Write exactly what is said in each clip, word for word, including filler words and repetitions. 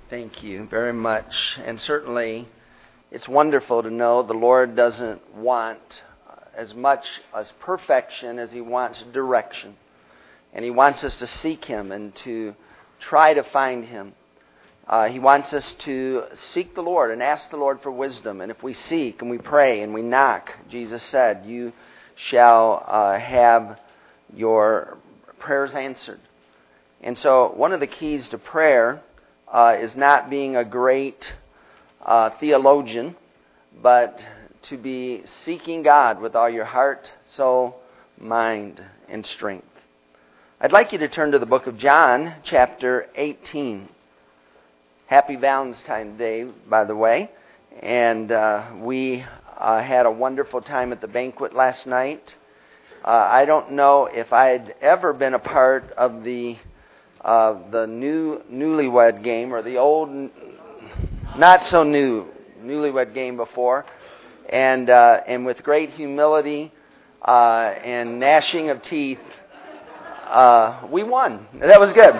Thank you very much. And certainly, it's wonderful to know the Lord doesn't want as much as perfection as He wants direction. And He wants us to seek Him and to try to find Him. Uh, he wants us to seek the Lord and ask the Lord for wisdom. And if we seek and we pray and we knock, Jesus said, you shall uh, have your prayers answered. And so one of the keys to prayer uh, is not being a great uh, theologian, but to be seeking God with all your heart, soul, mind, and strength. I'd like you to turn to the book of John, chapter eighteen. Happy Valentine's Day, by the way. And uh, we uh, had a wonderful time at the banquet last night. Uh, I don't know if I'd ever been a part of the uh, the new newlywed game or the old, not so new newlywed game before. And uh, and with great humility uh, and gnashing of teeth, uh, we won. That was good.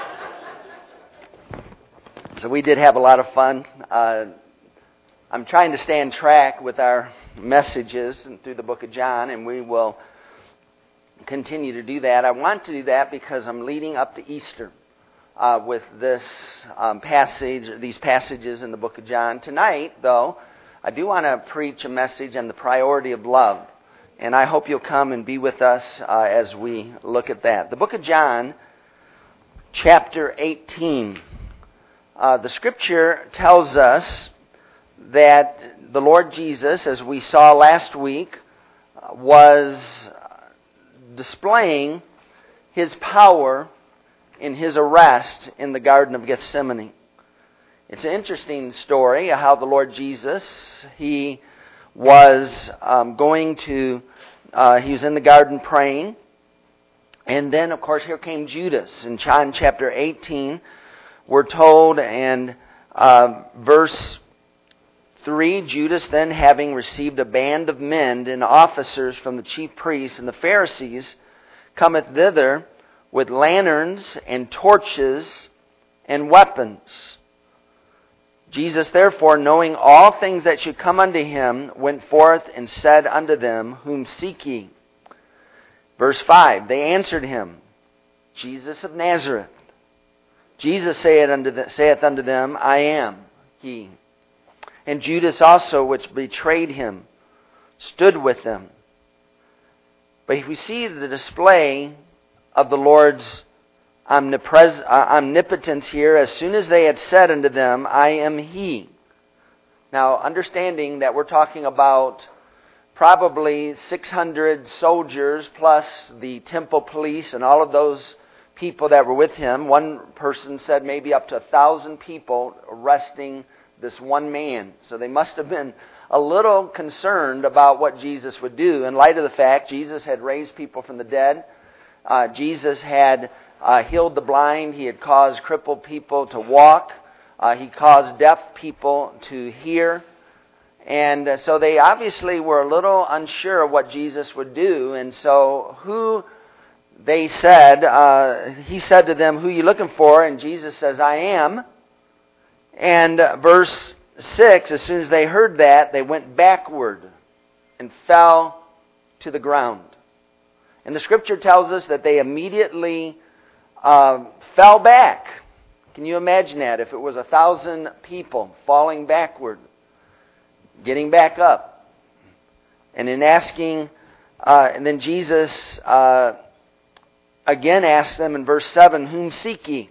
So we did have a lot of fun. Uh, I'm trying to stay on track with our messages through the book of John, and we will continue to do that. I want to do that because I'm leading up to Easter uh, with this um, passage, these passages in the book of John. Tonight, though, I do want to preach a message on the priority of love, and I hope you'll come and be with us uh, as we look at that. The book of John, chapter eighteen. Uh, the Scripture tells us that the Lord Jesus, as we saw last week, uh, was displaying His power in His arrest in the Garden of Gethsemane. It's an interesting story how the Lord Jesus, He was um, going to, uh, He was in the garden praying, and then, of course, here came Judas. In John chapter eighteen, we're told, and uh, verse three, Judas then, having received a band of men and officers from the chief priests and the Pharisees, cometh thither with lanterns and torches and weapons. Jesus therefore, knowing all things that should come unto him, went forth and said unto them, Whom seek ye? Verse five, they answered him, Jesus of Nazareth. Jesus saith unto, the, saith unto them, I am he. And Judas also, which betrayed him, stood with them. But we see the display of the Lord's omnipres- uh, omnipotence here. As soon as they had said unto them, I am he. Now, understanding that we're talking about probably six hundred soldiers plus the temple police and all of those people that were with him. One person said maybe up to a thousand people arresting this one man. So they must have been a little concerned about what Jesus would do in light of the fact Jesus had raised people from the dead. Uh, Jesus had uh, healed the blind. He had caused crippled people to walk. Uh, he caused deaf people to hear. And uh, so they obviously were a little unsure of what Jesus would do. And so who... They said, uh, he said to them, who are you looking for? And Jesus says, I am. And uh, verse six, as soon as they heard that, they went backward and fell to the ground. And the Scripture tells us that they immediately uh, fell back. Can you imagine that? If it was a thousand people falling backward, getting back up. And in asking, uh, and then Jesus... Uh, Again asked them in verse seven, Whom seek ye?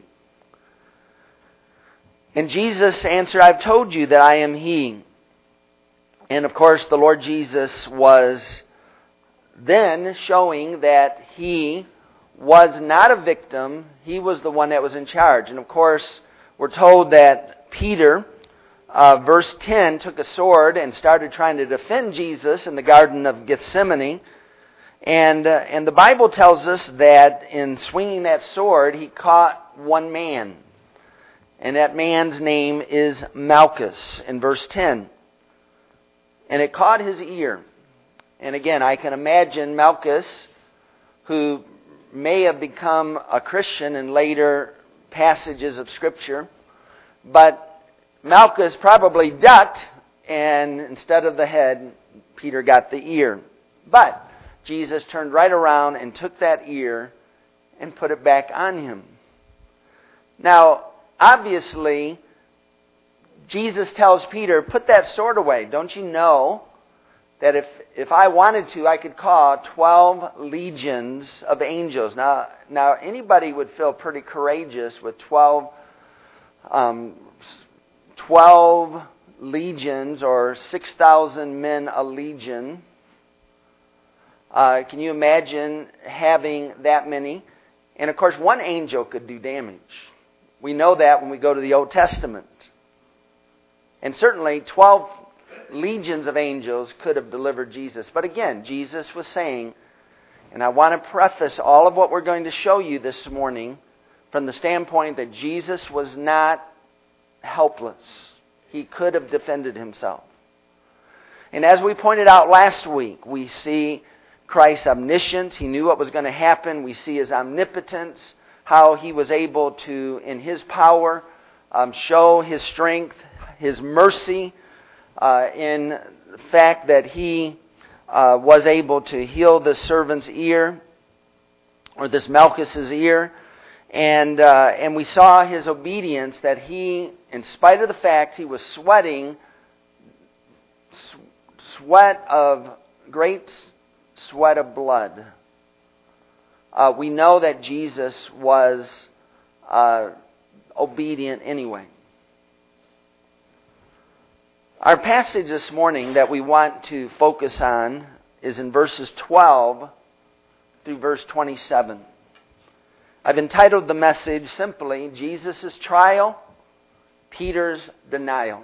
And Jesus answered, I've told you that I am he. And of course the Lord Jesus was then showing that He was not a victim. He was the one that was in charge. And of course we're told that Peter, uh, verse ten, took a sword and started trying to defend Jesus in the Garden of Gethsemane. And uh, and the Bible tells us that in swinging that sword, he caught one man. And that man's name is Malchus in verse ten. And it caught his ear. And again, I can imagine Malchus, who may have become a Christian in later passages of Scripture, but Malchus probably ducked, and instead of the head, Peter got the ear. But Jesus turned right around and took that ear and put it back on him. Now, obviously, Jesus tells Peter, put that sword away. Don't you know that if, if I wanted to, I could call twelve legions of angels. Now, now anybody would feel pretty courageous with twelve, um, twelve legions or six thousand men a legion. Uh, can you imagine having that many? And of course, one angel could do damage. We know that when we go to the Old Testament. And certainly, twelve legions of angels could have delivered Jesus. But again, Jesus was saying, and I want to preface all of what we're going to show you this morning from the standpoint that Jesus was not helpless. He could have defended himself. And as we pointed out last week, we see Christ's omniscience. He knew what was going to happen. We see His omnipotence, how He was able to, in His power, um, show His strength, His mercy, uh, in the fact that He uh, was able to heal this servant's ear, or this Malchus's ear. And uh, and we saw His obedience, that He, in spite of the fact He was sweating, sweat of great sweat of blood, uh, we know that Jesus was uh, obedient anyway. Our passage this morning that we want to focus on is in verses twelve through verse twenty-seven. I've entitled the message simply, Jesus' Trial, Peter's Denial.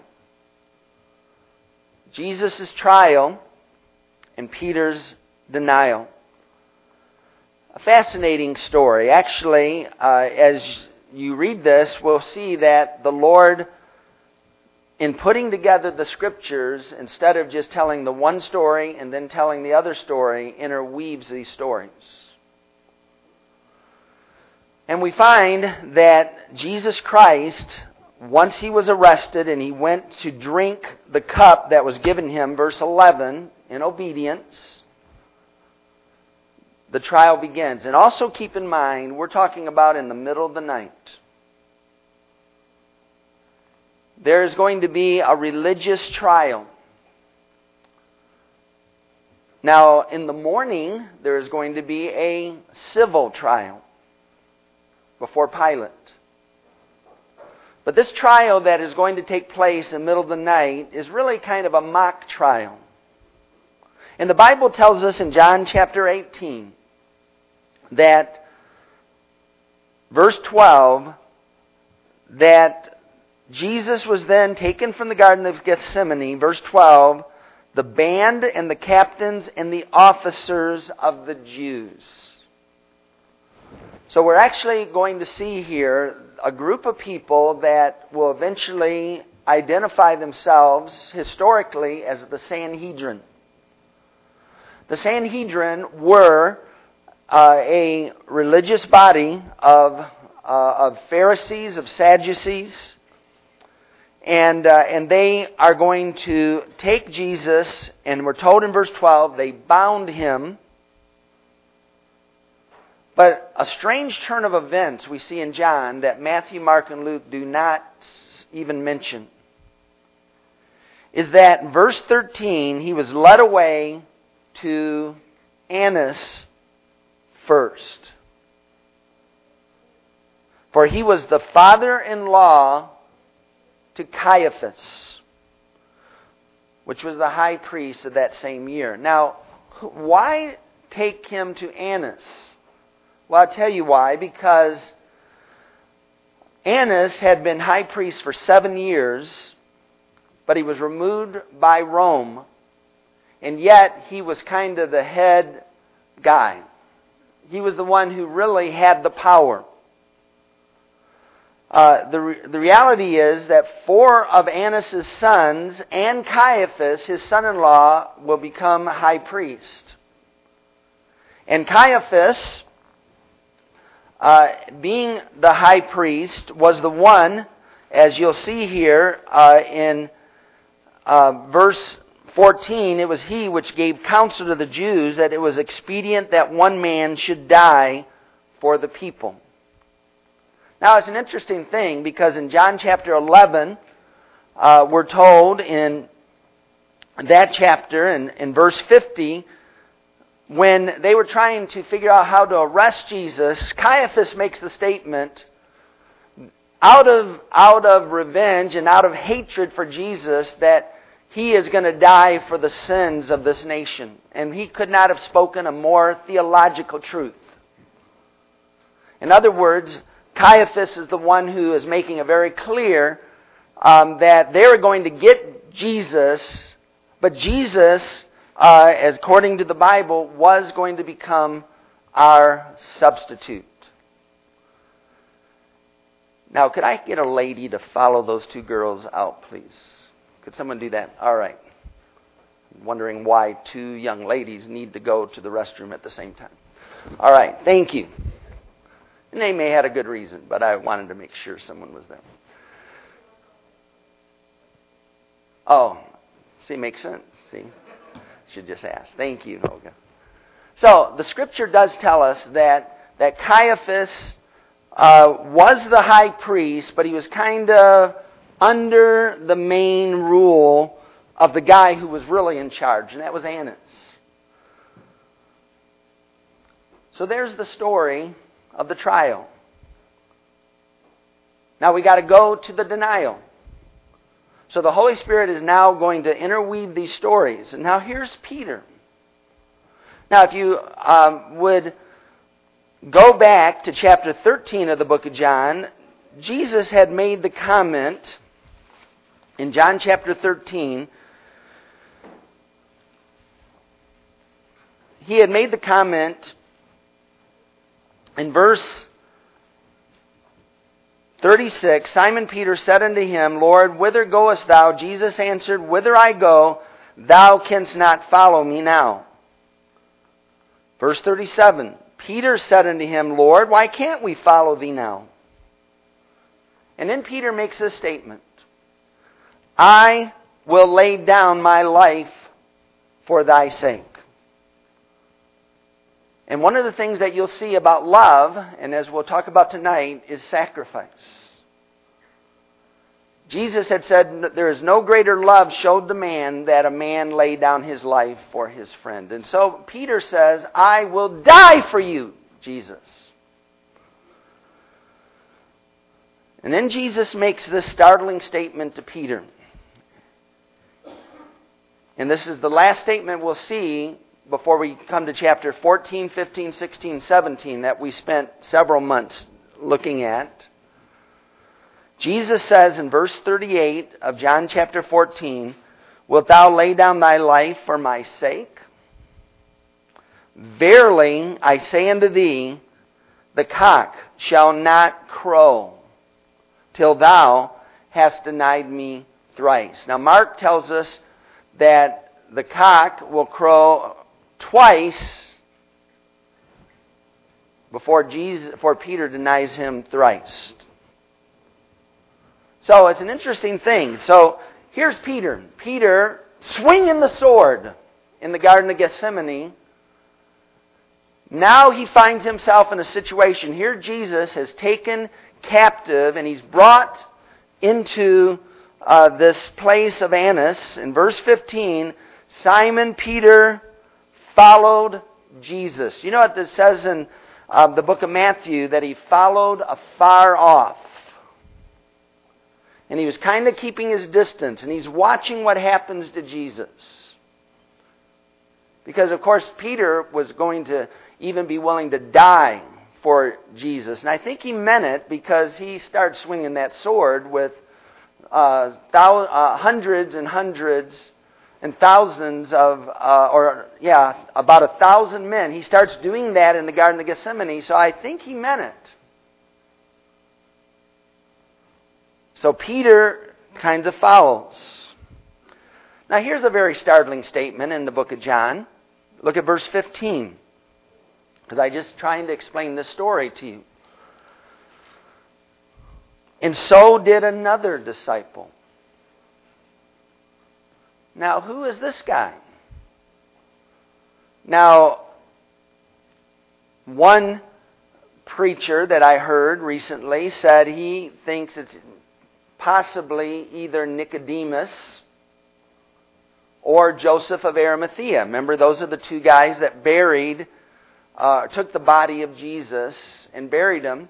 Jesus' Trial and Peter's Denial. A fascinating story. Actually, uh, as you read this, we'll see that the Lord, in putting together the Scriptures, instead of just telling the one story and then telling the other story, interweaves these stories. And we find that Jesus Christ, once He was arrested and He went to drink the cup that was given Him, verse eleven, in obedience, the trial begins. And also keep in mind, we're talking about in the middle of the night. There is going to be a religious trial. Now, in the morning, there is going to be a civil trial before Pilate. But this trial that is going to take place in the middle of the night is really kind of a mock trial. And the Bible tells us in John chapter eighteen that, verse twelve, that Jesus was then taken from the Garden of Gethsemane, verse twelve, the band and the captains and the officers of the Jews. So we're actually going to see here a group of people that will eventually identify themselves historically as the Sanhedrin. The Sanhedrin were uh, a religious body of, uh, of Pharisees, of Sadducees, and, uh, and they are going to take Jesus, and we're told in verse twelve, they bound Him. But a strange turn of events we see in John that Matthew, Mark, and Luke do not even mention is that in verse thirteen, He was led away to Annas first. For he was the father-in-law to Caiaphas, which was the high priest of that same year. Now, why take him to Annas? Well, I'll tell you why. Because Annas had been high priest for seven years, but he was removed by Rome. And yet, he was kind of the head guy. He was the one who really had the power. Uh, the, re- the reality is that four of Annas' sons and Caiaphas, his son-in-law, will become high priest. And Caiaphas, uh, being the high priest, was the one as you'll see here uh, in uh, verse fourteen, it was he which gave counsel to the Jews that it was expedient that one man should die for the people. Now, it's an interesting thing because in John chapter eleven, uh, we're told in that chapter, in, in verse fifty, when they were trying to figure out how to arrest Jesus, Caiaphas makes the statement, out of, out of revenge and out of hatred for Jesus, that he is going to die for the sins of this nation. And he could not have spoken a more theological truth. In other words, Caiaphas is the one who is making it very clear um, that they're going to get Jesus, but Jesus, uh, as according to the Bible, was going to become our substitute. Now, could I get a lady to follow those two girls out, please? Could someone do that? All right. I'm wondering why two young ladies need to go to the restroom at the same time. All right. Thank you. And they may have had a good reason, but I wanted to make sure someone was there. Oh, see, makes sense. See, should just ask. Thank you, Olga. So the Scripture does tell us that that Caiaphas uh, was the high priest, but he was kind of under the main rule of the guy who was really in charge, and that was Annas. So there's the story of the trial. Now we got to go to the denial. So the Holy Spirit is now going to interweave these stories. And now here's Peter. Now if you um, would go back to chapter thirteen of the book of John, Jesus had made the comment in John chapter thirteen. He had made the comment in verse thirty-six, Simon Peter said unto him, Lord, whither goest thou? Jesus answered, Whither I go, thou canst not follow me now. Verse thirty-seven, Peter said unto him, Lord, why can't we follow thee now? And then Peter makes this statement, I will lay down my life for thy sake. And one of the things that you'll see about love, and as we'll talk about tonight, is sacrifice. Jesus had said, there is no greater love showed to man that a man lay down his life for his friend. And so Peter says, I will die for you, Jesus. And then Jesus makes this startling statement to Peter. And this is the last statement we'll see before we come to chapter fourteen, fifteen, sixteen, seventeen that we spent several months looking at. Jesus says in verse thirty-eight of John chapter fourteen, Wilt thou lay down thy life for my sake? Verily, I say unto thee, the cock shall not crow till thou hast denied me thrice. Now Mark tells us that the cock will crow twice before Jesus, before Peter denies him thrice. So it's an interesting thing. So here's Peter. Peter swinging the sword in the Garden of Gethsemane. Now he finds himself in a situation. Here Jesus has taken captive and he's brought into uh, this place of Annas. In verse fifteen, Simon Peter followed Jesus. You know what it says in uh, the book of Matthew, that he followed afar off. And he was kind of keeping his distance, and he's watching what happens to Jesus. Because, of course, Peter was going to even be willing to die for Jesus. And I think he meant it because he started swinging that sword with uh, thou- uh, hundreds and hundreds and thousands of, uh, or yeah, about a thousand men. He starts doing that in the Garden of Gethsemane, so I think he meant it. So Peter kind of follows. Now here's a very startling statement in the book of John. Look at verse fifteen. Because I'm just trying to explain this story to you. And so did another disciple. Now, who is this guy? Now, one preacher that I heard recently said he thinks it's possibly either Nicodemus or Joseph of Arimathea. Remember, those are the two guys that buried, uh, took the body of Jesus and buried him.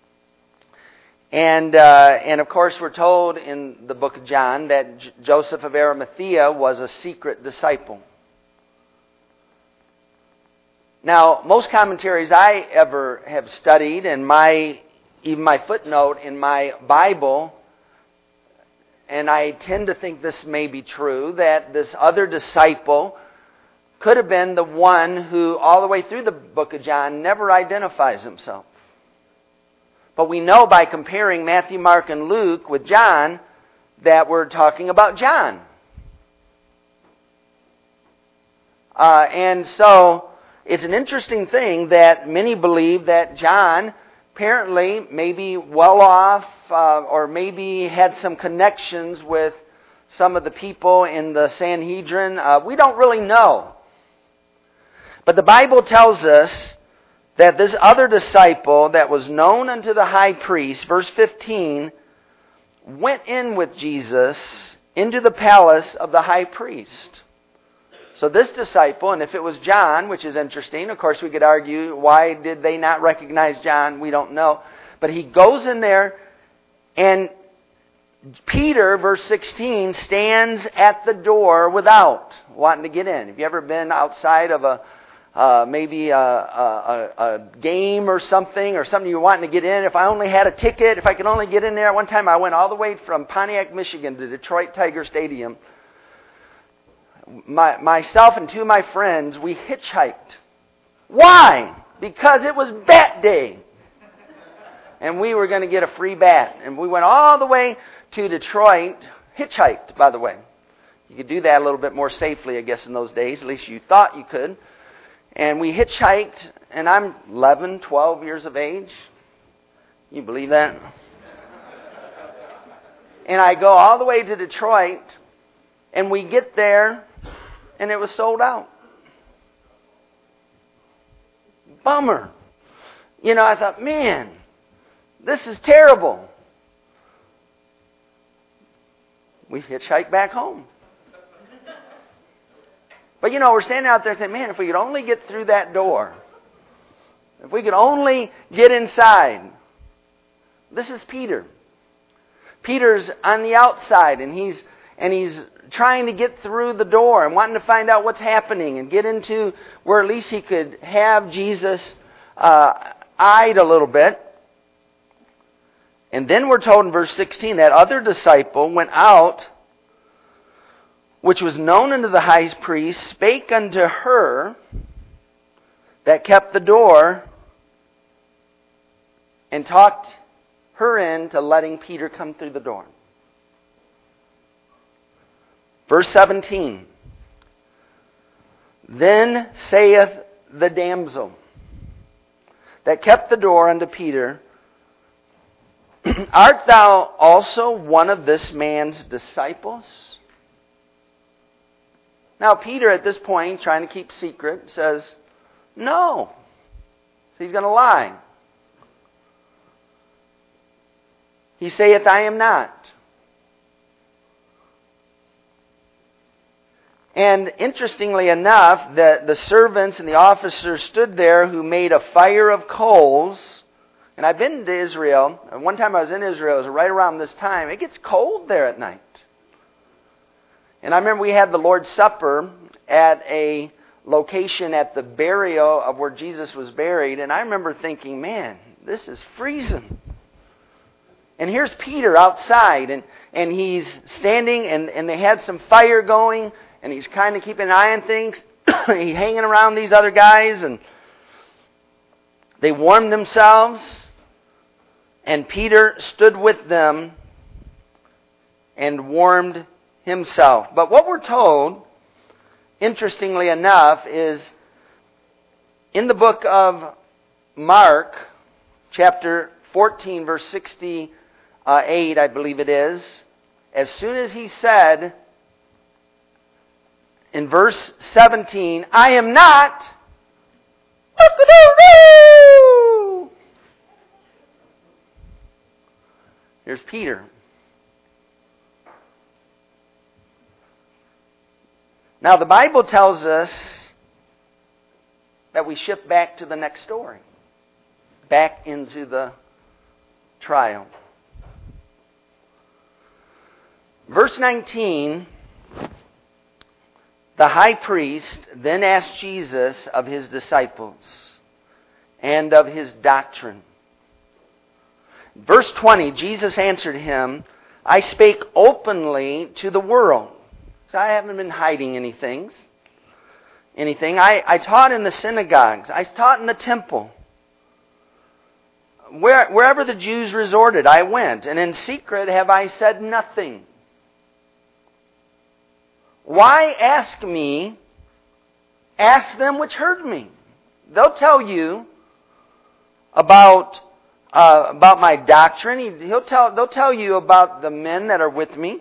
And, uh, and of course, we're told in the book of John that J- Joseph of Arimathea was a secret disciple. Now, most commentaries I ever have studied, and my even my footnote in my Bible, and I tend to think this may be true, that this other disciple could have been the one who, all the way through the book of John, never identifies himself. But we know by comparing Matthew, Mark, and Luke with John that we're talking about John. Uh, and so it's an interesting thing that many believe that John apparently maybe well off uh, or maybe had some connections with some of the people in the Sanhedrin. Uh, we don't really know. But the Bible tells us that this other disciple that was known unto the high priest, verse fifteen, went in with Jesus into the palace of the high priest. So this disciple, and if it was John, which is interesting, of course we could argue, why did they not recognize John? We don't know. But he goes in there, and Peter, verse sixteen, stands at the door without, wanting to get in. Have you ever been outside of a uh, maybe a, a, a game or something, or something you're wanting to get in? If I only had a ticket, if I could only get in there. One time I went all the way from Pontiac, Michigan to Detroit Tiger Stadium. My, myself and two of my friends, we hitchhiked. Why? Because it was bat day. And we were going to get a free bat. And we went all the way to Detroit, hitchhiked, by the way. You could do that a little bit more safely, I guess, in those days. At least you thought you could. And we hitchhiked, and I'm eleven, twelve years of age. You believe that? And I go all the way to Detroit, and we get there, and it was sold out. Bummer. You know, I thought, man, this is terrible. We hitchhiked back home. But you know, we're standing out there saying, man, if we could only get through that door. If we could only get inside. This is Peter. Peter's on the outside, and he's and he's trying to get through the door and wanting to find out what's happening and get into where at least he could have Jesus uh, eyed a little bit. And then we're told in verse sixteen, that other disciple went out, which was known unto the high priest, spake unto her that kept the door, and talked her into letting Peter come through the door. Verse seventeen, then saith the damsel that kept the door unto Peter, art thou also one of this man's disciples? Now Peter at this point, trying to keep secret, says, no. He's going to lie. He saith, I am not. And interestingly enough, the, the servants and the officers stood there who made a fire of coals. And I've been to Israel. And one time I was in Israel, it was right around this time. It gets cold there at night. And I remember we had the Lord's Supper at a location at the burial of where Jesus was buried. And I remember thinking, man, this is freezing. And here's Peter outside. And, and he's standing, and, and they had some fire going. And he's kind of keeping an eye on things. He's hanging around these other guys. And they warmed themselves. And Peter stood with them and warmed himself. But what we're told, interestingly enough, is in the book of Mark, chapter fourteen, verse sixty uh, eight, I believe it is, as soon as he said in verse seventeen, I am not, here's Peter. Now the Bible tells us that we shift back to the next story. Back into the trial. Verse nineteen, the high priest then asked Jesus of his disciples and of his doctrine. Verse twenty, Jesus answered him, I spake openly to the world. So I haven't been hiding anything. Anything. I, I taught in the synagogues. I taught in the temple. Where, wherever the Jews resorted, I went. And in secret have I said nothing. Why ask me? Ask them which heard me. They'll tell you about uh, about my doctrine. He, he'll tell. They'll tell you about the men that are with me.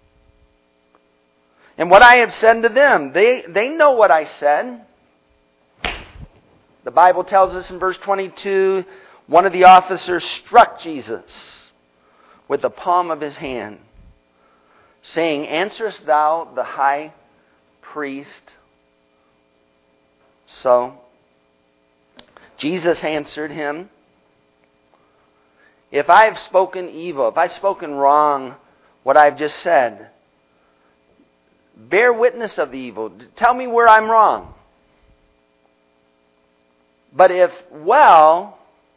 And what I have said to them, they, they know what I said. The Bible tells us in verse twenty-two, one of the officers struck Jesus with the palm of his hand, saying, Answerest thou the high priest? So, Jesus answered him, If I have spoken evil, if I've spoken wrong, what I've just said, bear witness of the evil. Tell me where I'm wrong. But if well,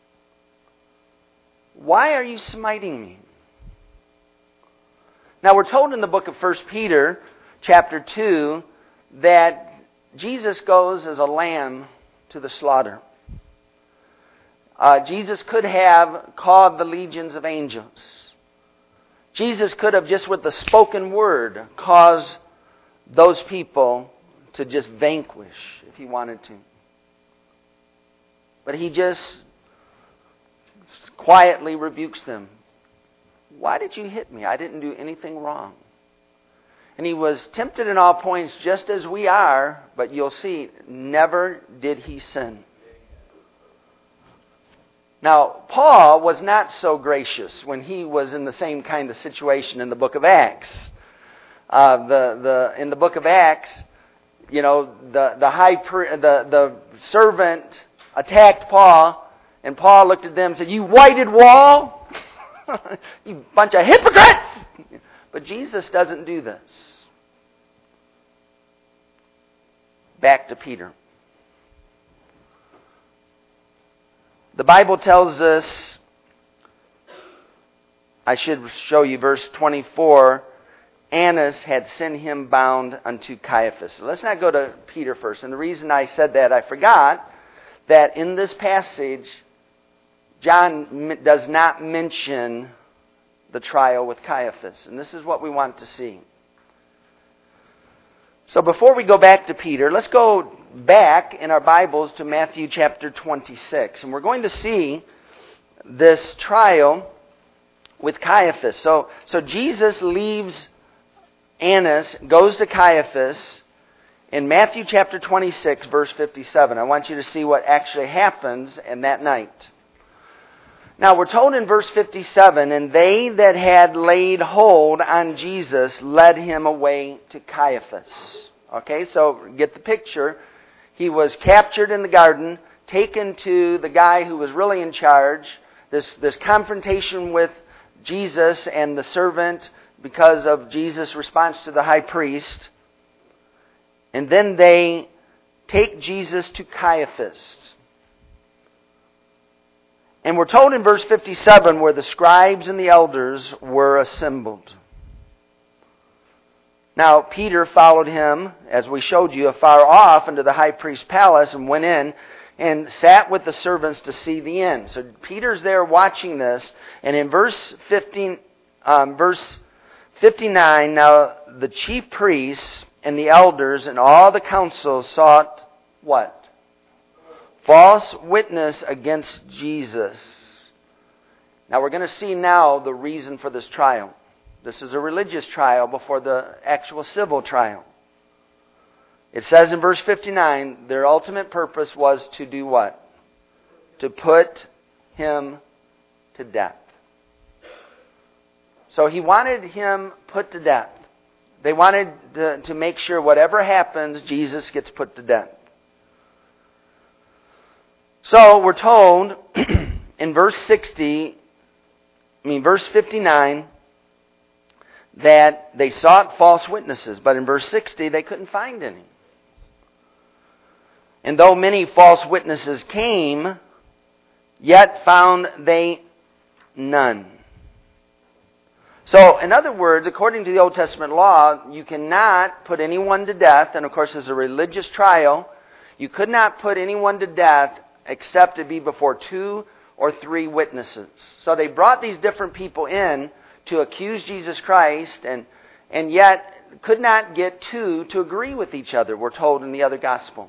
why are you smiting me? Now we're told in the book of First Peter, chapter two, that Jesus goes as a lamb to the slaughter. Uh, Jesus could have called the legions of angels. Jesus could have just with the spoken word caused those people to just vanquish if he wanted to. But he just quietly rebukes them. Why did you hit me? I didn't do anything wrong. And he was tempted in all points just as we are, but you'll see, never did he sin. Now, Paul was not so gracious when he was in the same kind of situation in the book of Acts. Uh, the the in the book of Acts, you know, the the high pri- the the servant attacked Paul, and Paul looked at them and said, "You whited wall, you bunch of hypocrites!" But Jesus doesn't do this. Back to Peter. The Bible tells us, I should show you verse twenty-four, Annas had sent him bound unto Caiaphas. So let's not go to Peter first. And the reason I said that, I forgot that in this passage, John does not mention the trial with Caiaphas. And this is what we want to see. So before we go back to Peter, let's go back in our Bibles to Matthew chapter twenty-six. And we're going to see this trial with Caiaphas. So, so Jesus leaves Annas, goes to Caiaphas in Matthew chapter twenty-six, verse fifty-seven. I want you to see what actually happens in that night. Now we're told in verse fifty-seven, and they that had laid hold on Jesus led him away to Caiaphas. Okay, so get the picture. He was captured in the garden, taken to the guy who was really in charge. This, this confrontation with Jesus and the servant because of Jesus' response to the high priest. And then they take Jesus to Caiaphas. And we're told in verse fifty-seven where the scribes and the elders were assembled. Now, Peter followed him, as we showed you, afar off into the high priest's palace and went in and sat with the servants to see the end. So Peter's there watching this. And in verse fifteen, um, verse fifty-nine, now the chief priests and the elders and all the council sought what? False witness against Jesus. Now we're going to see now the reason for this trial. This is a religious trial before the actual civil trial. It says in verse fifty-nine, their ultimate purpose was to do what? To put him to death. So he wanted him put to death. They wanted to, to make sure whatever happens, Jesus gets put to death. So we're told in verse sixty, I mean verse fifty-nine, that they sought false witnesses, but in verse sixty they couldn't find any. And though many false witnesses came, yet found they none. So, in other words, according to the Old Testament law, you cannot put anyone to death, and of course as a religious trial, you could not put anyone to death except to be before two or three witnesses. So they brought these different people in to accuse Jesus Christ, and, and yet could not get two to agree with each other, we're told in the other gospel.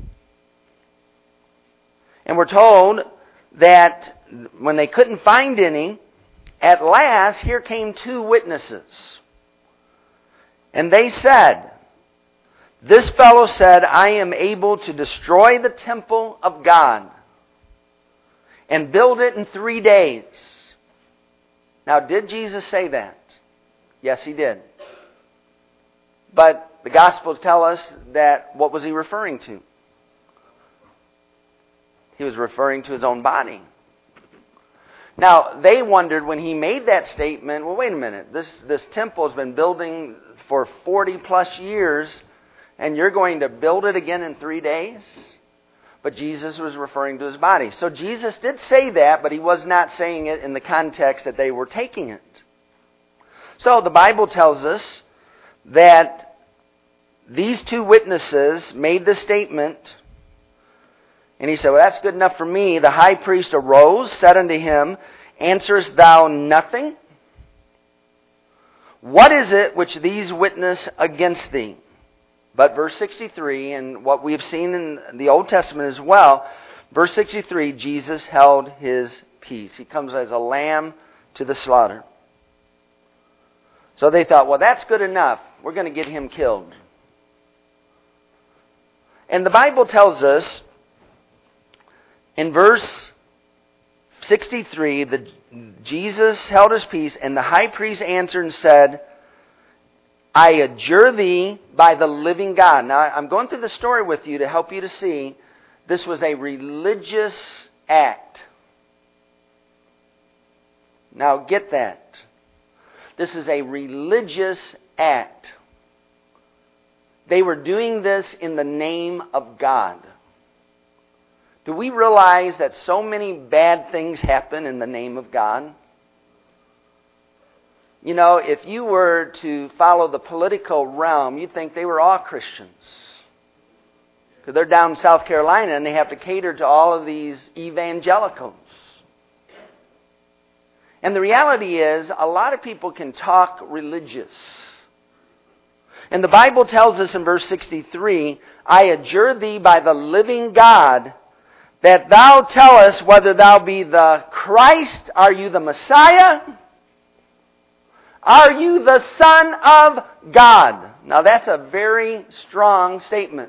And we're told that when they couldn't find any, at last, here came two witnesses. And they said, this fellow said, I am able to destroy the temple of God and build it in three days. Now, did Jesus say that? Yes, he did. But the Gospels tell us that, what was he referring to? He was referring to his own body. Now, they wondered when he made that statement, well, wait a minute, this, this temple has been building for forty plus years, and you're going to build it again in three days? But Jesus was referring to his body. So Jesus did say that, but he was not saying it in the context that they were taking it. So the Bible tells us that these two witnesses made the statement, and he said, well, that's good enough for me. The high priest arose, said unto him, answerest thou nothing? What is it which these witness against thee? But verse sixty-three, and what we have seen in the Old Testament as well, verse sixty-three, Jesus held his peace. He comes as a lamb to the slaughter. So they thought, well, that's good enough. We're going to get him killed. And the Bible tells us, in verse sixty-three, the, Jesus held his peace, and the high priest answered and said, I adjure thee by the living God. Now, I'm going through the story with you to help you to see this was a religious act. Now, get that. This is a religious act. They were doing this in the name of God. Do we realize that so many bad things happen in the name of God? You know, if you were to follow the political realm, you'd think they were all Christians. Because they're down in South Carolina and they have to cater to all of these evangelicals. And the reality is, a lot of people can talk religious. And the Bible tells us in verse sixty-three, I adjure thee by the living God, that thou tell us whether thou be the Christ, are you the Messiah? Are you the Son of God? Now that's a very strong statement.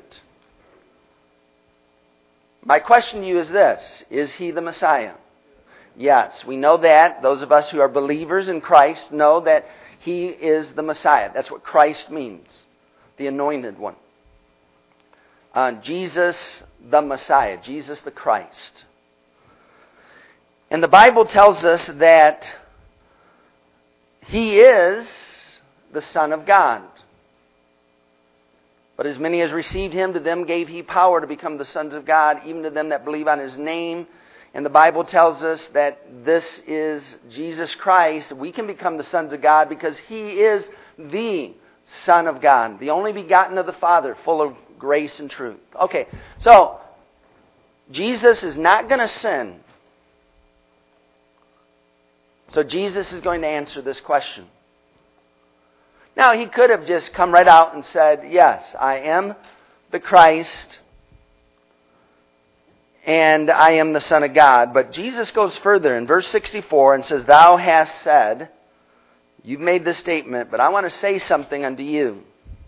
My question to you is this, is he the Messiah? Yes, we know that. Those of us who are believers in Christ know that he is the Messiah. That's what Christ means, the anointed one. Uh, Jesus the Messiah, Jesus the Christ. And the Bible tells us that he is the Son of God. But as many as received him, to them gave he power to become the sons of God, even to them that believe on his name. And the Bible tells us that this is Jesus Christ. We can become the sons of God because he is the Son of God, the only begotten of the Father, full of grace and truth. Okay, so Jesus is not going to sin. So Jesus is going to answer this question. Now, he could have just come right out and said, yes, I am the Christ, and I am the Son of God. But Jesus goes further in verse sixty-four and says, Thou hast said, you've made this statement, but I want to say something unto you.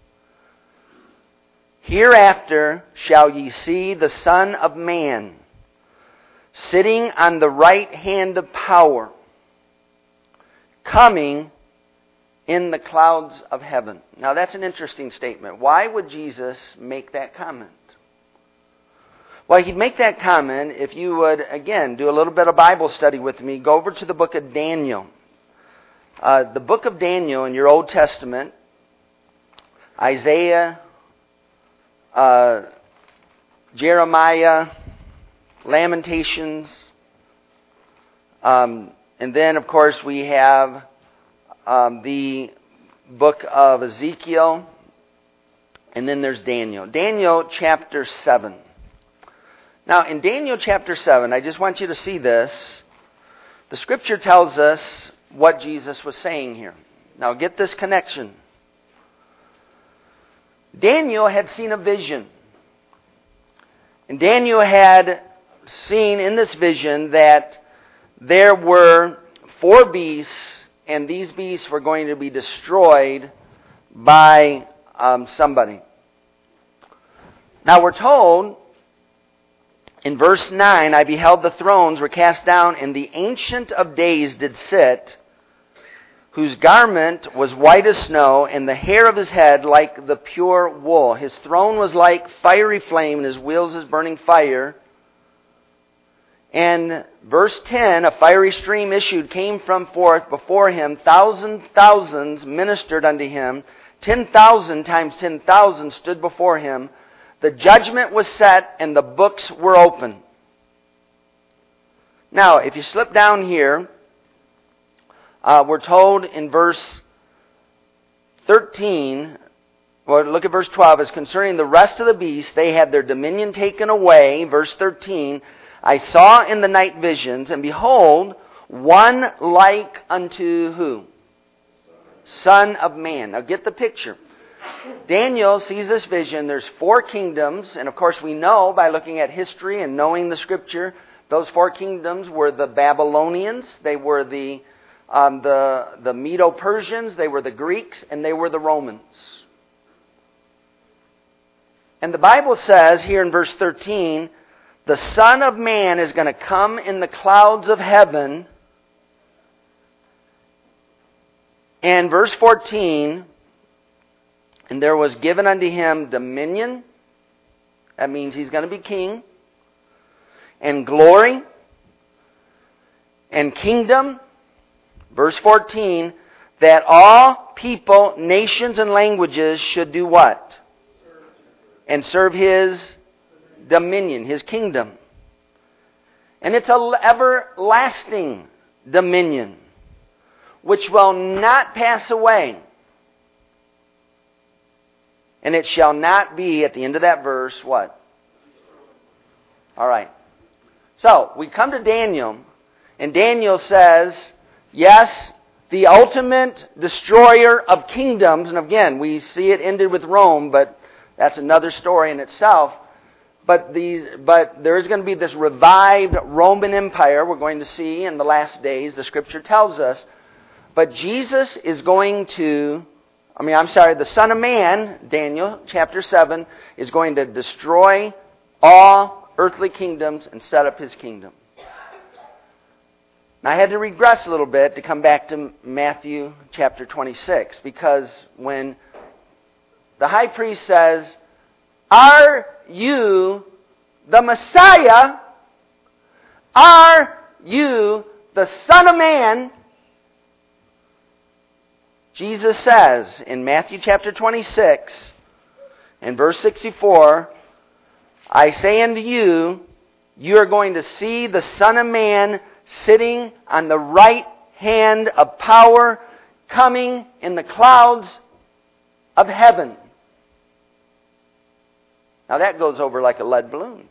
Hereafter shall ye see the Son of Man sitting on the right hand of power, coming in the clouds of heaven. Now that's an interesting statement. Why would Jesus make that comment? Well, he'd make that comment if you would, again, do a little bit of Bible study with me. Go over to the book of Daniel. Uh, the book of Daniel in your Old Testament, Isaiah, uh, Jeremiah, Lamentations, um, and then, of course, we have um, the book of Ezekiel, and then there's Daniel. Daniel chapter seven. Now, in Daniel chapter seven, I just want you to see this. The Scripture tells us what Jesus was saying here. Now, get this connection. Daniel had seen a vision. And Daniel had seen in this vision that there were four beasts, and these beasts were going to be destroyed by um, somebody. Now, we're told in verse nine, I beheld the thrones were cast down, and the Ancient of Days did sit, whose garment was white as snow, and the hair of his head like the pure wool. His throne was like fiery flame, and his wheels as burning fire. And verse ten, a fiery stream issued, came from forth before him. Thousand thousands ministered unto him. Ten thousand times ten thousand stood before him. The judgment was set, and the books were open. Now, if you slip down here, uh, we're told in verse thirteen, well, look at verse twelve, as concerning the rest of the beasts, they had their dominion taken away. Verse thirteen, I saw in the night visions, and behold, one like unto who? Son of Man. Now get the picture. Daniel sees this vision. There's four kingdoms, and of course we know by looking at history and knowing the Scripture, those four kingdoms were the Babylonians, they were the um, the the Medo-Persians, they were the Greeks, and they were the Romans. And the Bible says here in verse thirteen, the Son of Man is going to come in the clouds of heaven. And verse fourteen, and there was given unto him dominion. That means he's going to be king. And glory. And kingdom. Verse fourteen, that all people, nations, and languages should do what? And serve his dominion, his kingdom. And it's an everlasting dominion, which will not pass away. And it shall not be, at the end of that verse, what? All right. So, we come to Daniel, and Daniel says, yes, the ultimate destroyer of kingdoms, and again, we see it ended with Rome, but that's another story in itself. But these, but there is going to be this revived Roman Empire we're going to see in the last days, the Scripture tells us. But Jesus is going to, I mean, I'm sorry, the Son of Man, Daniel chapter seven, is going to destroy all earthly kingdoms and set up his kingdom. Now, I had to regress a little bit to come back to Matthew chapter twenty-six, because when the high priest says, are you the Messiah? Are you the Son of Man? Jesus says in Matthew chapter twenty-six and verse sixty-four, I say unto you, you are going to see the Son of Man sitting on the right hand of power, coming in the clouds of heaven. Now that goes over like a lead balloon.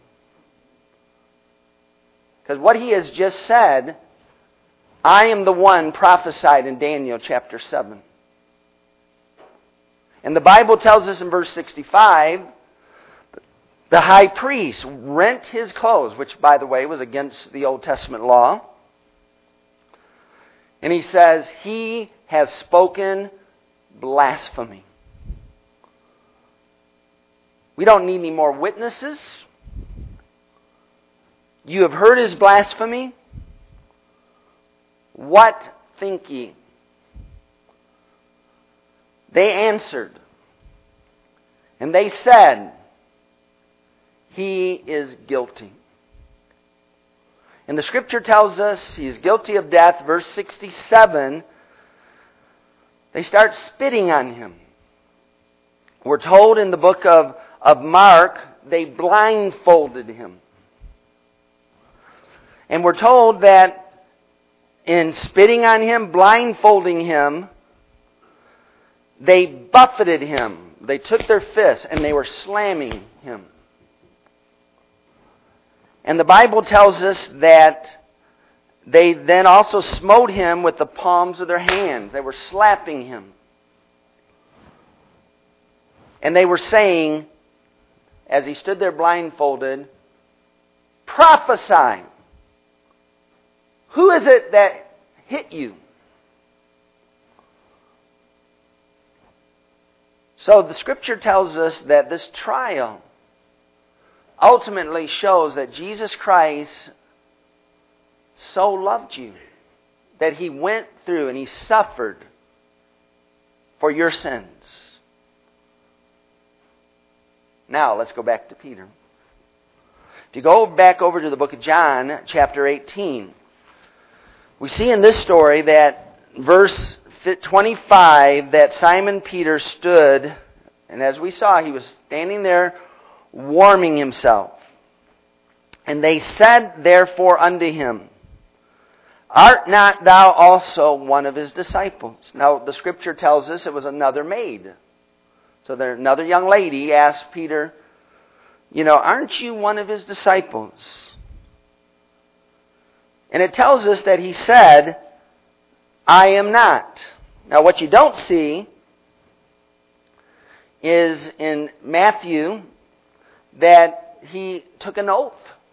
Because what he has just said, I am the one prophesied in Daniel chapter seven. And the Bible tells us in verse sixty-five, The high priest rent his clothes, which, by the way, was against the Old Testament law. And he says, he has spoken blasphemy. We don't need any more witnesses. You have heard his blasphemy. What think ye? They answered, and they said, he is guilty. And the Scripture tells us he is guilty of death. Verse sixty-seven, they start spitting on him. We're told in the book of, of Mark, they blindfolded him. And we're told that in spitting on him, blindfolding him, they buffeted him. They took their fists and they were slamming him. And the Bible tells us that they then also smote him with the palms of their hands. They were slapping him. And they were saying, as he stood there blindfolded, prophesy. Who is it that hit you? So the Scripture tells us that this trial ultimately shows that Jesus Christ so loved you that He went through and He suffered for your sins. Now, let's go back to Peter. If you go back over to the book of John, chapter eighteen, we see in this story that verse twenty-five, that Simon Peter stood, and as we saw, he was standing there warming himself. And they said therefore unto him, art not thou also one of his disciples? Now, the Scripture tells us it was another maid. So there, another young lady asked Peter, you know, aren't you one of his disciples? And it tells us that he said, I am not. Now, what you don't see is in Matthew that he took an oath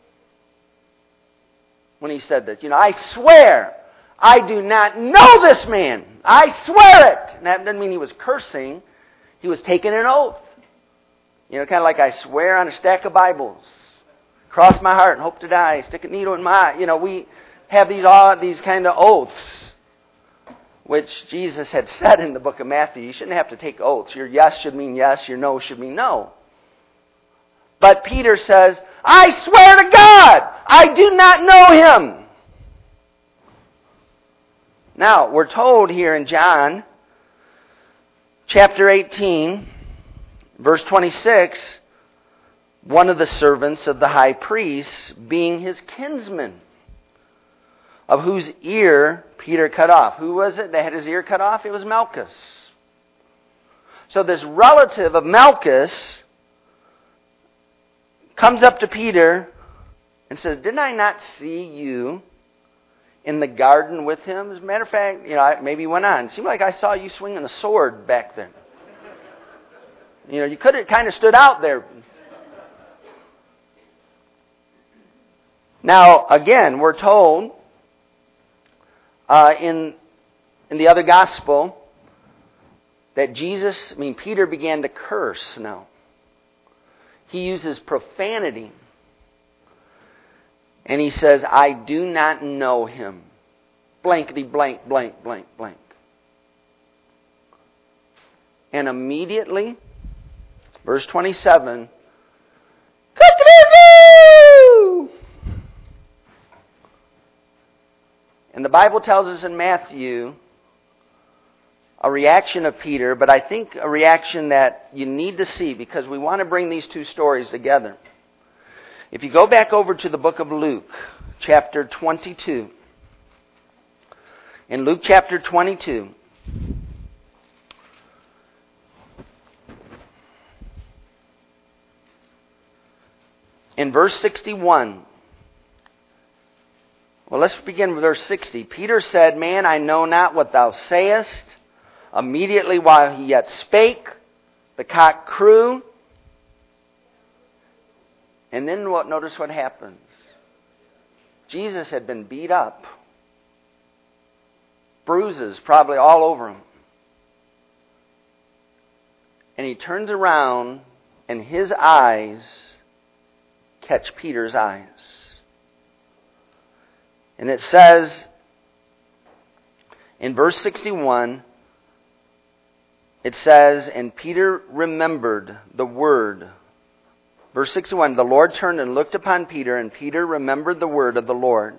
when he said that. You know, I swear I do not know this man. I swear it. And that doesn't mean he was cursing. He was taking an oath. You know, kind of like I swear on a stack of Bibles. Cross my heart and hope to die. Stick a needle in my eye. You know, we have these all these kind of oaths, which Jesus had said in the book of Matthew. You shouldn't have to take oaths. Your yes should mean yes. Your no should mean no. But Peter says, I swear to God, I do not know him. Now, we're told here in John chapter eighteen, verse twenty-six, one of the servants of the high priest, being his kinsman, of whose ear Peter cut off. Who was it that had his ear cut off? It was Malchus. So this relative of Malchus comes up to Peter and says, didn't I not see you in the garden with him? As a matter of fact, you know, maybe he went on. It seemed like I saw you swinging a sword back then. You know, you could have kind of stood out there. Now, again, we're told uh, in in the other gospel that Jesus, I mean, Peter began to curse now. He uses profanity. And he says, I do not know him. Blankety blank, blank, blank, blank. And immediately, verse twenty-seven, and the Bible tells us in Matthew a reaction of Peter, but I think a reaction that you need to see because we want to bring these two stories together. If you go back over to the book of Luke, chapter twenty-two. In Luke chapter twenty-two, in verse sixty-one, well, let's begin with verse sixty. Peter said, man, I know not what thou sayest. Immediately while he yet spake, the cock crew. And then what? Notice what happens. Jesus had been beat up. Bruises probably all over him. And he turns around and his eyes catch Peter's eyes. And it says in verse sixty-one, it says, and Peter remembered the word. Verse sixty-one, the Lord turned and looked upon Peter, and Peter remembered the word of the Lord.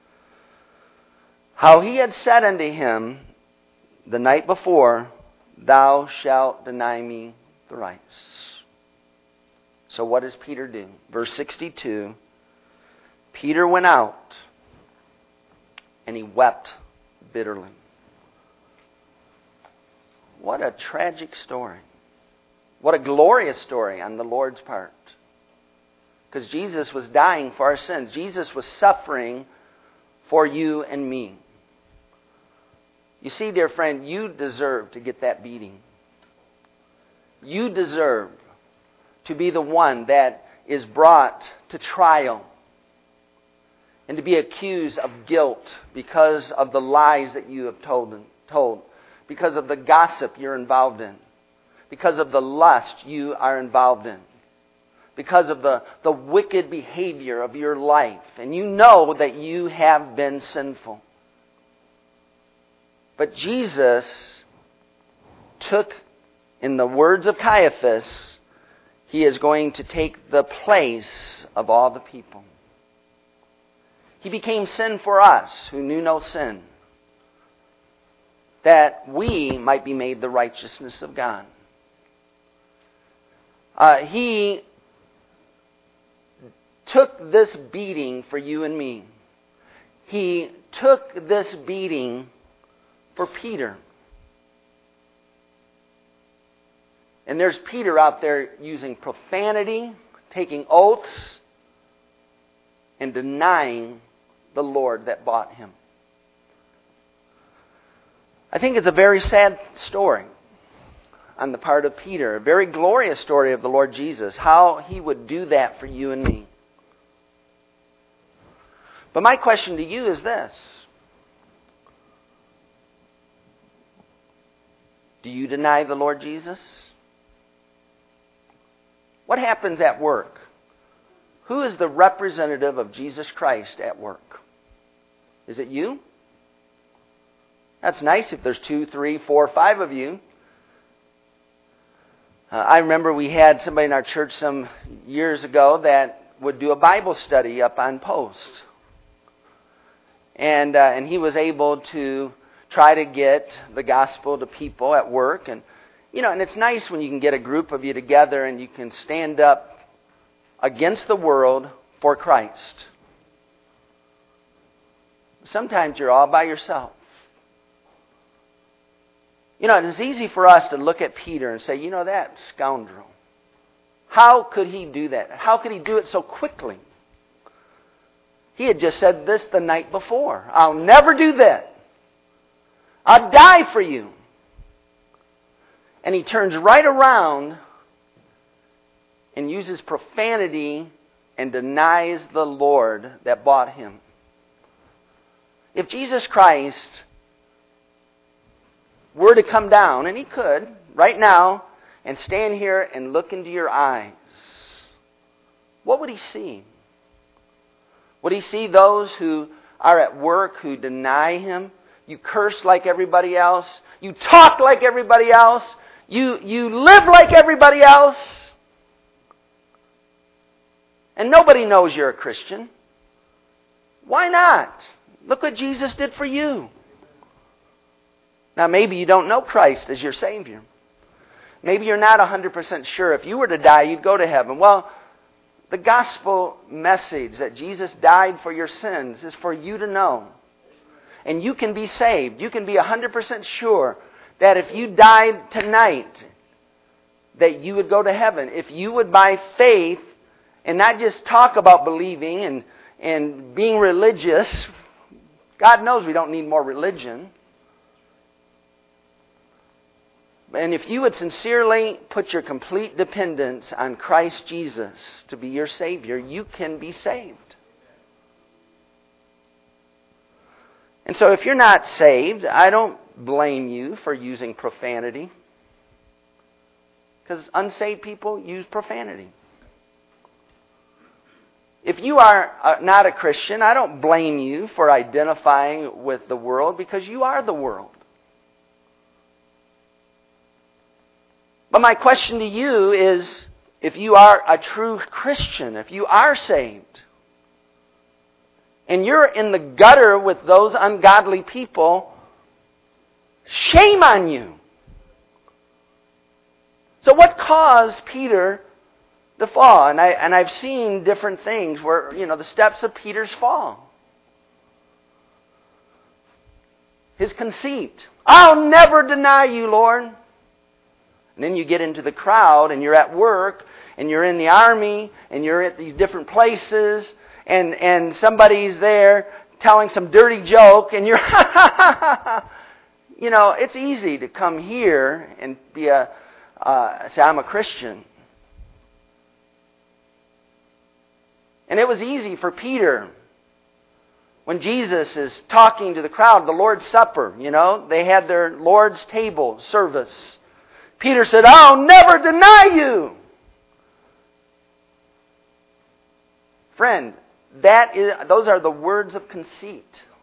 How he had said unto him the night before, thou shalt deny me thrice. So what does Peter do? Verse sixty-two, Peter went out and he wept bitterly. What a tragic story. What a glorious story on the Lord's part. Because Jesus was dying for our sins. Jesus was suffering for you and me. You see, dear friend, you deserve to get that beating. You deserve to be the one that is brought to trial and to be accused of guilt because of the lies that you have told, told, because of the gossip you're involved in, because of the lust you are involved in, because of the, the wicked behavior of your life. And you know that you have been sinful. But Jesus took, in the words of Caiaphas, he is going to take the place of all the people. He became sin for us who knew no sin, that we might be made the righteousness of God. Uh, he took this beating for you and me. He took this beating for Peter. And there's Peter out there using profanity, taking oaths, and denying the Lord that bought him. I think it's a very sad story on the part of Peter. A very glorious story of the Lord Jesus. How he would do that for you and me. But my question to you is this. Do you deny the Lord Jesus? What happens at work? Who is the representative of Jesus Christ at work? Is it you? That's nice if there's two, three, four, five of you. Uh, I remember we had somebody in our church some years ago that would do a Bible study up on post. And, uh, and he was able to try to get the gospel to people at work. And, you know, and it's nice when you can get a group of you together and you can stand up against the world for Christ. Sometimes you're all by yourself. You know, it's easy for us to look at Peter and say, you know, that scoundrel. How could he do that? How could he do it so quickly? He had just said this the night before. I'll never do that. I'll die for you. And he turns right around and uses profanity and denies the Lord that bought him. If Jesus Christ were to come down, and he could, right now, and stand here and look into your eyes, what would he see? Would he see those who are at work who deny him? You curse like everybody else. You talk like everybody else. You, you live like everybody else. And nobody knows you're a Christian. Why not? Look what Jesus did for you. Now, maybe you don't know Christ as your Savior. Maybe you're not one hundred percent sure if you were to die, you'd go to heaven. Well, the gospel message that Jesus died for your sins is for you to know. And you can be saved. You can be one hundred percent sure that if you died tonight, that you would go to heaven. If you would, by faith, and not just talk about believing and, and being religious. God knows we don't need more religion. And if you would sincerely put your complete dependence on Christ Jesus to be your Savior, you can be saved. And so if you're not saved, I don't blame you for using profanity. Because unsaved people use profanity. If you are uh, not a Christian, I don't blame you for identifying with the world, because you are the world. But my question to you is, if you are a true Christian, if you are saved, and you're in the gutter with those ungodly people, shame on you. So what caused Peter to fall? And I and I've seen different things where, you know, the steps of Peter's fall. His conceit. I'll never deny you, Lord. And then you get into the crowd and you're at work and you're in the army and you're at these different places and, and somebody's there telling some dirty joke and you're, you know, it's easy to come here and be a, uh, say, I'm a Christian. And it was easy for Peter when Jesus is talking to the crowd, the Lord's Supper, you know, they had their Lord's table service. Peter said, I'll never deny you. Friend, that is, those are the words of conceit.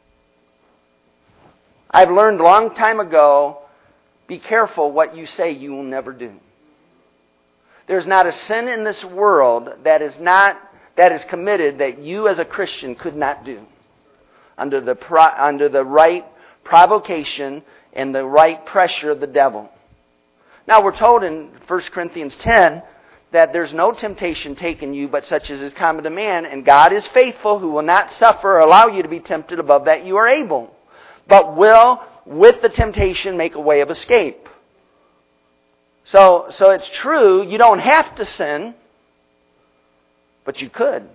I've learned a long time ago, be careful what you say you will never do. There's not a sin in this world that is not that is committed that you as a Christian could not do under the pro, under the right provocation and the right pressure of the devil. Now we're told in First Corinthians ten that there's no temptation taken you but such as is common to man, and God is faithful, who will not suffer or allow you to be tempted above that you are able, but will with the temptation make a way of escape. So, so it's true, you don't have to sin, but you could.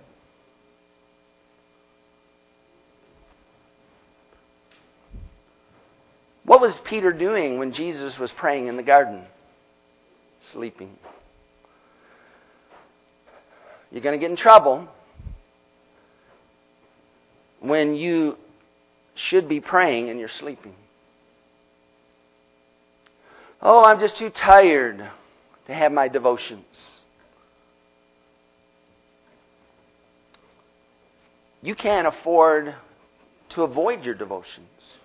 What was Peter doing when Jesus was praying in the garden? Sleeping. You're going to get in trouble when you should be praying and you're sleeping. Oh, I'm just too tired to have my devotions. You can't afford to avoid your devotions.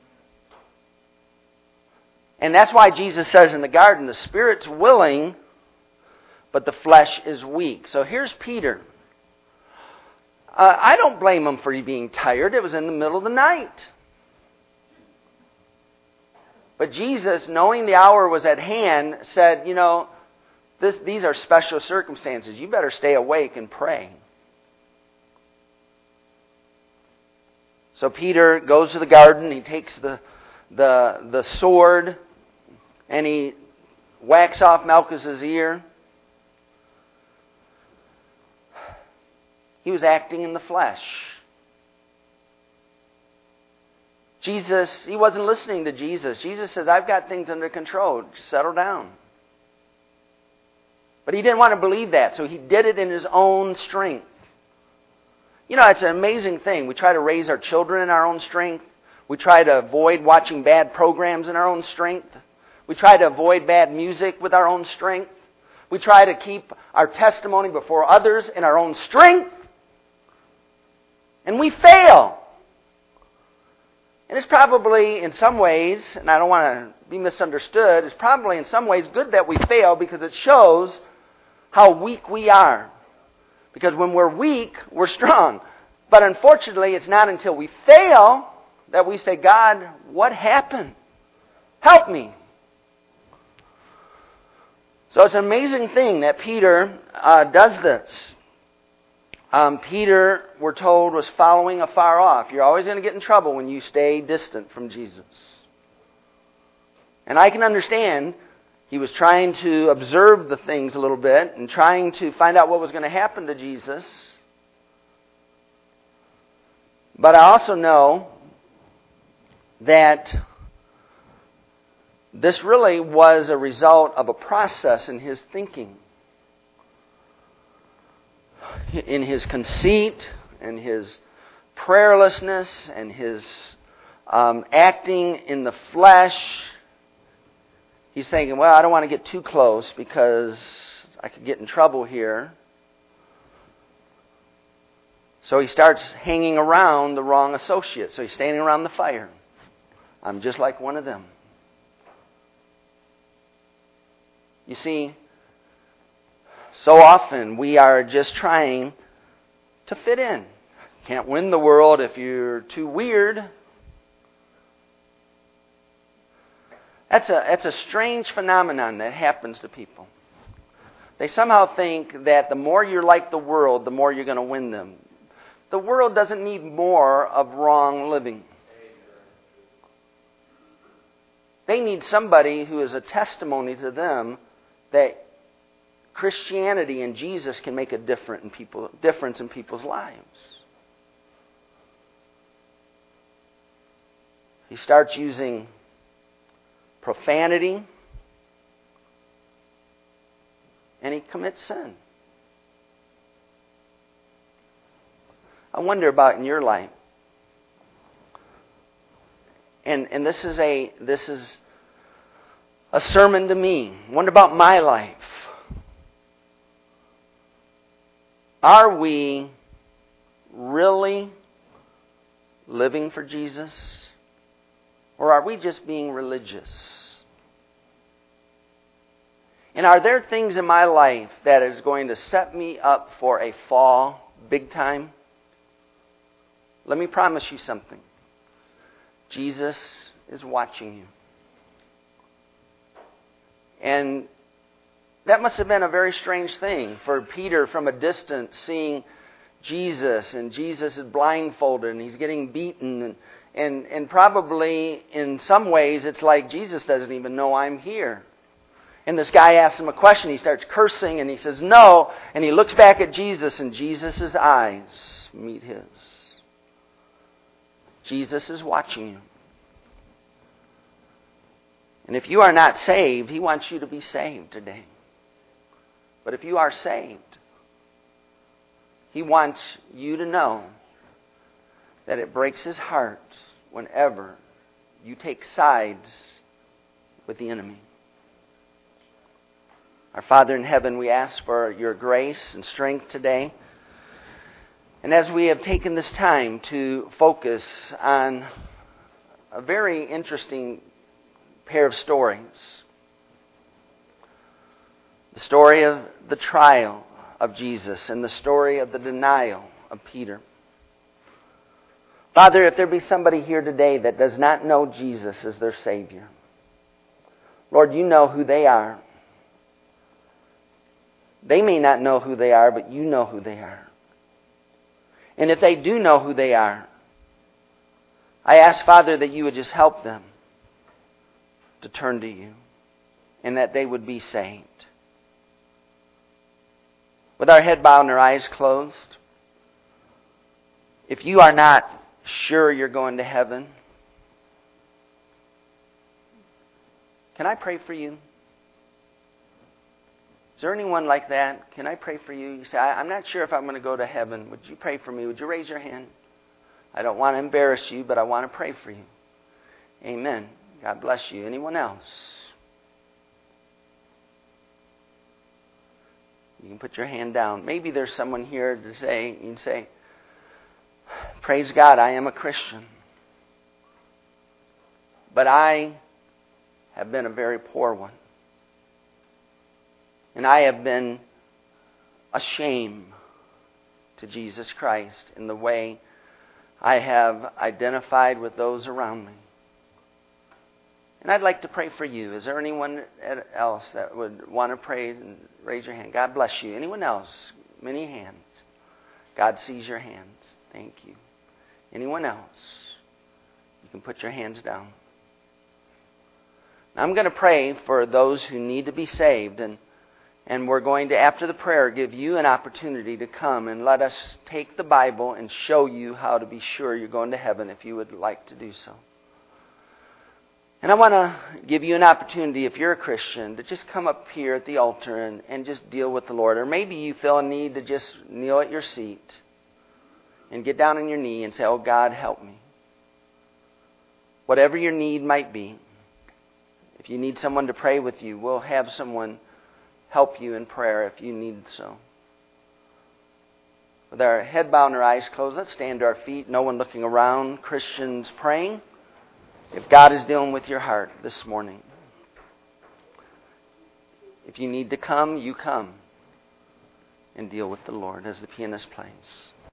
And that's why Jesus says in the garden, the spirit's willing, but the flesh is weak. So here's Peter. Uh, I don't blame him for being tired. It was in the middle of the night. But Jesus, knowing the hour was at hand, said, you know, this, these are special circumstances. You better stay awake and pray. So Peter goes to the garden. He takes the the the sword and he whacks off Malchus's ear. He was acting in the flesh. Jesus, he wasn't listening to Jesus. Jesus says, I've got things under control. Just settle down. But he didn't want to believe that, so he did it in his own strength. You know, it's an amazing thing. We try to raise our children in our own strength. We try to avoid watching bad programs in our own strength. We try to avoid bad music with our own strength. We try to keep our testimony before others in our own strength. And we fail. And it's probably in some ways, and I don't want to be misunderstood, it's probably in some ways good that we fail because it shows how weak we are. Because when we're weak, we're strong. But unfortunately, it's not until we fail that we say, God, what happened? Help me. So it's an amazing thing that Peter uh, does this. Um, Peter, we're told, was following afar off. You're always going to get in trouble when you stay distant from Jesus. And I can understand he was trying to observe the things a little bit and trying to find out what was going to happen to Jesus. But I also know that this really was a result of a process in his thinking, in his conceit, and his prayerlessness, and his um, acting in the flesh. He's thinking, well, I don't want to get too close because I could get in trouble here. So he starts hanging around the wrong associates. So he's standing around the fire. I'm just like one of them. You see, so often we are just trying to fit in. Can't win the world if you're too weird. That's a, that's a strange phenomenon that happens to people. They somehow think that the more you're like the world, the more you're going to win them. The world doesn't need more of wrong living. They need somebody who is a testimony to them that Christianity and Jesus can make a difference in people, difference in people's lives. He starts using profanity, and he commits sin. I wonder about in your life. And and this is a this is a sermon to me. I wonder about my life. Are we really living for Jesus? Or are we just being religious? And are there things in my life that is going to set me up for a fall big time? Let me promise you something. Jesus is watching you. And that must have been a very strange thing for Peter from a distance, seeing Jesus, and Jesus is blindfolded and he's getting beaten. And, and, and probably in some ways it's like Jesus doesn't even know I'm here. And this guy asks him a question. He starts cursing and he says, no. And he looks back at Jesus and Jesus' eyes meet his. Jesus is watching you. And if you are not saved, He wants you to be saved today. But if you are saved, He wants you to know that it breaks His heart whenever you take sides with the enemy. Our Father in heaven, we ask for your grace and strength today. And as we have taken this time to focus on a very interesting pair of stories, the story of the trial of Jesus and the story of the denial of Peter. Father, if there be somebody here today that does not know Jesus as their Savior, Lord, you know who they are. They may not know who they are, but you know who they are. And if they do know who they are, I ask, Father, that you would just help them to turn to you and that they would be saved. With our head bowed and our eyes closed, if you are not sure you're going to heaven, can I pray for you? Is there anyone like that? Can I pray for you? You say, I'm not sure if I'm going to go to heaven. Would you pray for me? Would you raise your hand? I don't want to embarrass you, but I want to pray for you. Amen. God bless you. Anyone else? You can put your hand down. Maybe there's someone here to say, you can say, praise God, I am a Christian. But I have been a very poor one. And I have been a shame to Jesus Christ in the way I have identified with those around me. And I'd like to pray for you. Is there anyone else that would want to pray? And raise your hand. God bless you. Anyone else? Many hands. God sees your hands. Thank you. Anyone else? You can put your hands down. Now I'm going to pray for those who need to be saved, and And we're going to, after the prayer, give you an opportunity to come and let us take the Bible and show you how to be sure you're going to heaven if you would like to do so. And I want to give you an opportunity, if you're a Christian, to just come up here at the altar and, and just deal with the Lord. Or maybe you feel a need to just kneel at your seat and get down on your knee and say, oh, God, help me. Whatever your need might be, if you need someone to pray with you, we'll have someone help you in prayer if you need so. With our head bowed and our eyes closed, let's stand to our feet, no one looking around, Christians praying. If God is dealing with your heart this morning, if you need to come, you come and deal with the Lord as the pianist plays.